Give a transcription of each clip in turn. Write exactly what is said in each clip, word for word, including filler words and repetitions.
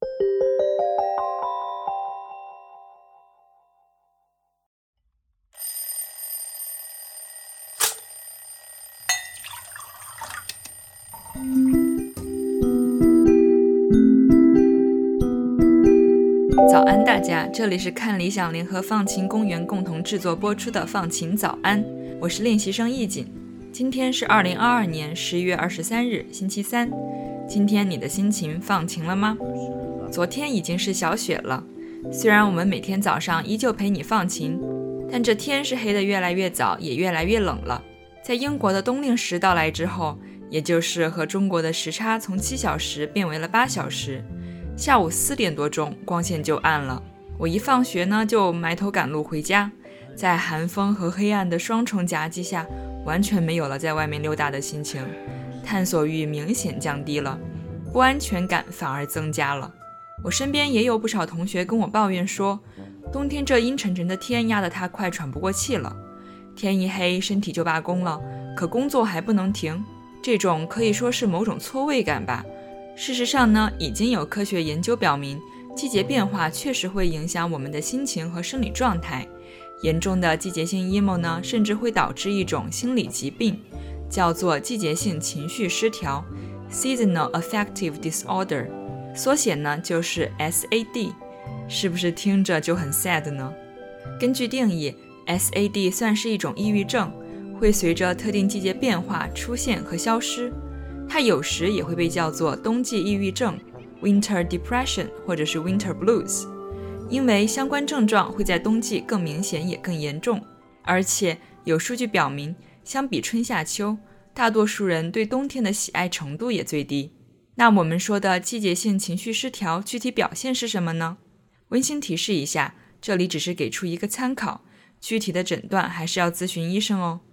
早安大家，这里是看理想联合放晴公园共同制作播出的放晴早安，我是练习生易锦。今天是二零二二年十一月二十三日星期三，今天你的心情放晴了吗？昨天已经是小雪了，虽然我们每天早上依旧陪你放晴，但这天是黑得越来越早，也越来越冷了。在英国的冬令时到来之后，也就是和中国的时差从七小时变为了八小时，下午四点多钟光线就暗了。我一放学呢就埋头赶路回家，在寒风和黑暗的双重夹击下，完全没有了在外面溜达的心情，探索欲明显降低了，不安全感反而增加了。我身边也有不少同学跟我抱怨说，冬天这阴沉沉的天压得他快喘不过气了，天一黑身体就罢工了，可工作还不能停，这种可以说是某种错位感吧。事实上呢，已经有科学研究表明，季节变化确实会影响我们的心情和生理状态。严重的季节性 emo 呢，甚至会导致一种心理疾病，叫做季节性情绪失调 Seasonal Affective Disorder， 缩写呢就是 S A D。 是不是听着就很 sad 呢？根据定义， S A D 算是一种抑郁症，会随着特定季节变化出现和消失。它有时也会被叫做冬季抑郁症 Winter Depression 或者是 Winter Blues， 因为相关症状会在冬季更明显也更严重，而且有数据表明，相比春夏秋，大多数人对冬天的喜爱程度也最低。那我们说的季节性情绪失调具体表现是什么呢？温馨提示一下，这里只是给出一个参考，具体的诊断还是要咨询医生哦。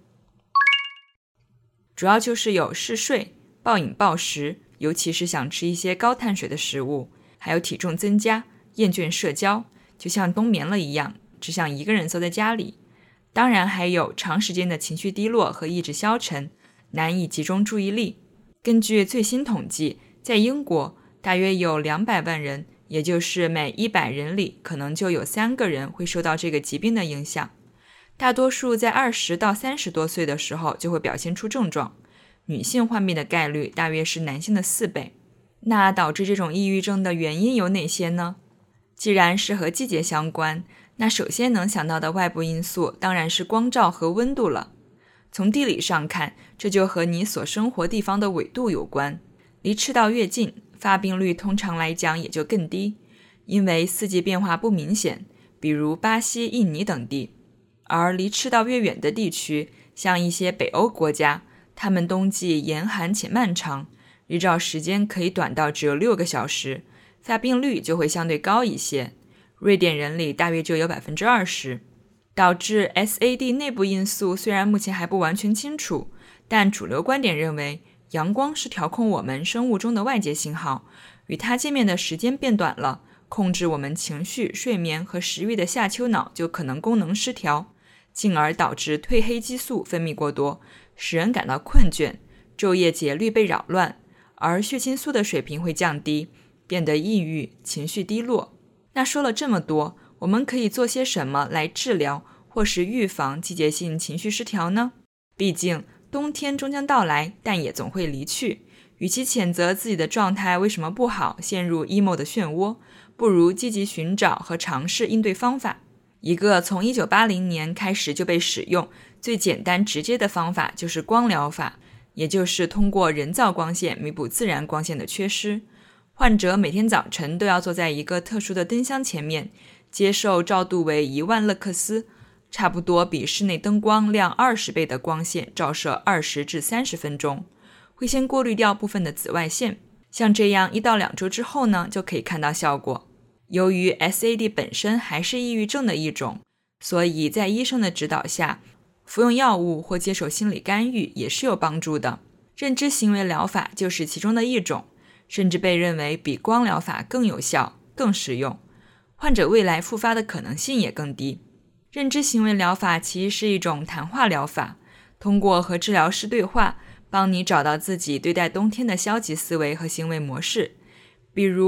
主要就是有嗜睡、暴饮暴食，尤其是想吃一些高碳水的食物，还有体重增加、厌倦社交，就像冬眠了一样，只想一个人坐在家里。当然还有长时间的情绪低落和意志消沉，难以集中注意力。根据最新统计，在英国大约有两百万人，也就是每一百人里可能就有三个人会受到这个疾病的影响。大多数在二十到三十多岁的时候就会表现出症状，女性患病的概率大约是男性的四倍。那导致这种抑郁症的原因有哪些呢？既然是和季节相关，那首先能想到的外部因素当然是光照和温度了。从地理上看，这就和你所生活地方的纬度有关。离赤道越近，发病率通常来讲也就更低，因为四季变化不明显，比如巴西、印尼等地。而离赤道越远的地区，像一些北欧国家，他们冬季严寒且漫长，日照时间可以短到只有六个小时，发病率就会相对高一些。瑞典人里大约就有 百分之二十。 导致 S A D 内部因素虽然目前还不完全清楚，但主流观点认为，阳光是调控我们生物钟的外界信号，与它见面的时间变短了，控制我们情绪、睡眠和食欲的下丘脑就可能功能失调，进而导致褪黑激素分泌过多，使人感到困倦，昼夜节律被扰乱，而血清素的水平会降低，变得抑郁，情绪低落。那说了这么多，我们可以做些什么来治疗或是预防季节性情绪失调呢？毕竟冬天终将到来，但也总会离去，与其谴责自己的状态为什么不好，陷入 emo 的漩涡，不如积极寻找和尝试应对方法。一个从一九八零年开始就被使用、最简单直接的方法就是光疗法，也就是通过人造光线弥补自然光线的缺失。患者每天早晨都要坐在一个特殊的灯箱前面，接受照度为一万勒克斯，差不多比室内灯光亮二十倍的光线照射二十至三十分钟，会先过滤掉部分的紫外线。像这样一到两周之后呢，就可以看到效果。由于 S A D 本身还是抑郁症的一种，所以在医生的指导下，服用药物或接受心理干预也是有帮助的。认知行为疗法就是其中的一种，甚至被认为比光疗法更有效、更实用，患者未来复发的可能性也更低。认知行为疗法其实是一种谈话疗法，通过和治疗师对话，帮你找到自己对待冬天的消极思维和行为模式。比如，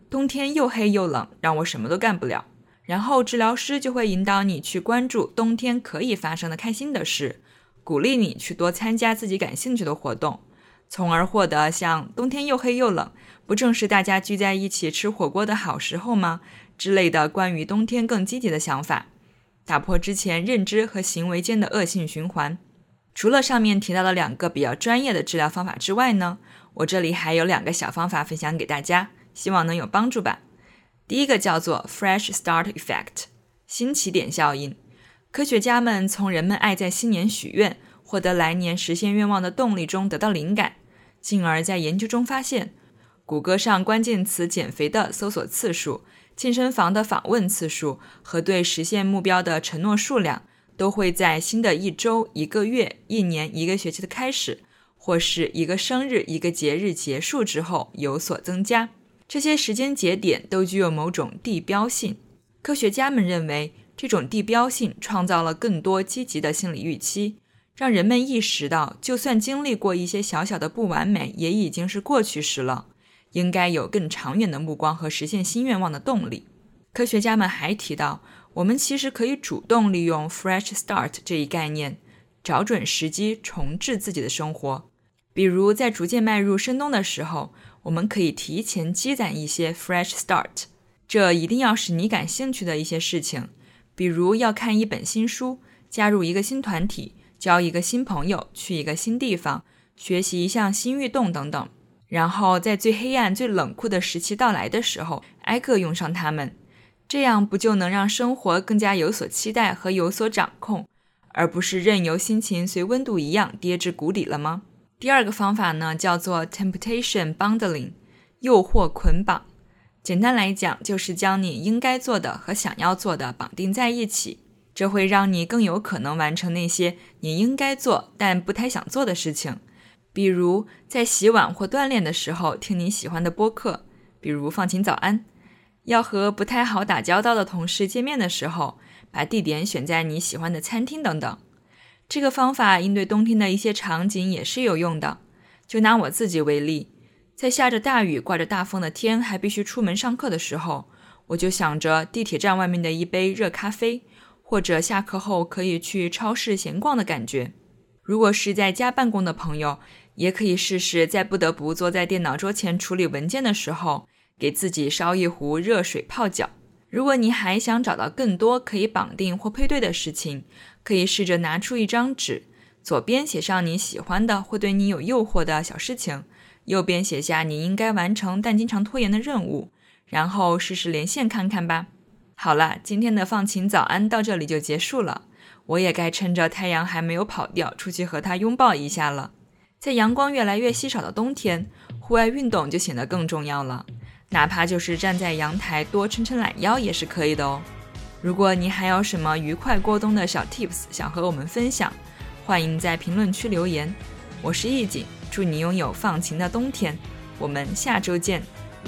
冬天又黑又冷，让我什么都干不了。然后治疗师就会引导你去关注冬天可以发生的开心的事，鼓励你去多参加自己感兴趣的活动，从而获得像冬天又黑又冷，不正是大家聚在一起吃火锅的好时候吗之类的关于冬天更积极的想法，打破之前认知和行为间的恶性循环。除了上面提到的两个比较专业的治疗方法之外呢，我这里还有两个小方法分享给大家，希望能有帮助吧。第一个叫做 Fresh Start Effect 新起点效应。科学家们从人们爱在新年许愿，获得来年实现愿望的动力中得到灵感，进而在研究中发现，谷歌上关键词减肥的搜索次数、健身房的访问次数和对实现目标的承诺数量都会在新的一周、一个月、一年、一个学期的开始，或是一个生日、一个节日结束之后有所增加。这些时间节点都具有某种地标性。科学家们认为，这种地标性创造了更多积极的心理预期，让人们意识到，就算经历过一些小小的不完美，也已经是过去时了，应该有更长远的目光和实现新愿望的动力。科学家们还提到，我们其实可以主动利用 Fresh Start 这一概念，找准时机重置自己的生活。比如在逐渐迈入深冬的时候，我们可以提前积攒一些 Fresh Start， 这一定要是你感兴趣的一些事情，比如要看一本新书，加入一个新团体，交一个新朋友，去一个新地方，学习一项新运动等等。然后在最黑暗最冷酷的时期到来的时候，挨个用上它们，这样不就能让生活更加有所期待和有所掌控，而不是任由心情随温度一样跌至谷底了吗？第二个方法呢，叫做 Temptation Bundling， 诱惑捆绑。简单来讲，就是将你应该做的和想要做的绑定在一起，这会让你更有可能完成那些你应该做但不太想做的事情。比如在洗碗或锻炼的时候听你喜欢的播客，比如放晴早安。要和不太好打交道的同事见面的时候，把地点选在你喜欢的餐厅等等。这个方法应对冬天的一些场景也是有用的。就拿我自己为例，在下着大雨、刮着大风的天，还必须出门上课的时候，我就想着地铁站外面的一杯热咖啡，或者下课后可以去超市闲逛的感觉。如果是在家办公的朋友，也可以试试在不得不坐在电脑桌前处理文件的时候，给自己烧一壶热水泡脚。如果你还想找到更多可以绑定或配对的事情，可以试着拿出一张纸，左边写上你喜欢的或对你有诱惑的小事情，右边写下你应该完成但经常拖延的任务，然后试试连线看看吧。好了，今天的放晴早安到这里就结束了，我也该趁着太阳还没有跑掉，出去和它拥抱一下了。在阳光越来越稀少的冬天，户外运动就显得更重要了，哪怕就是站在阳台多抻抻懒腰也是可以的哦。如果你还有什么愉快过冬的小 tips 想和我们分享，欢迎在评论区留言。我是易景，祝你拥有放晴的冬天，我们下周见。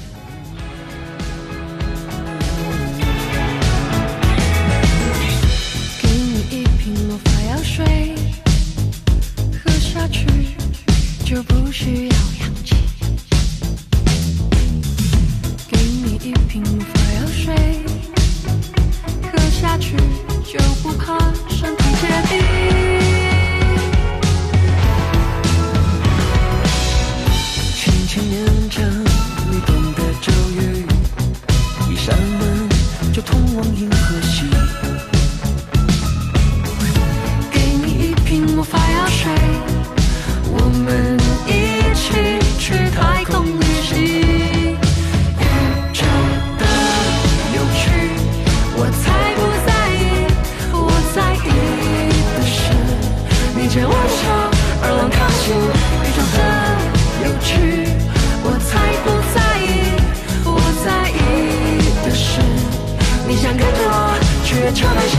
给你一瓶魔法药水，喝下去就不需要氧气。给你一瓶魔法药水，喝下去就不怕身体结冰。轻轻念着你懂的咒语，一扇门就通往银河系。给你一瓶魔法药水，我们一起去太空旅行。宇宙的有趣我才不在意，我在意的是你牵我手而浪靠近。宇宙的有趣我才不在意，我在意的是你想跟着我去月球的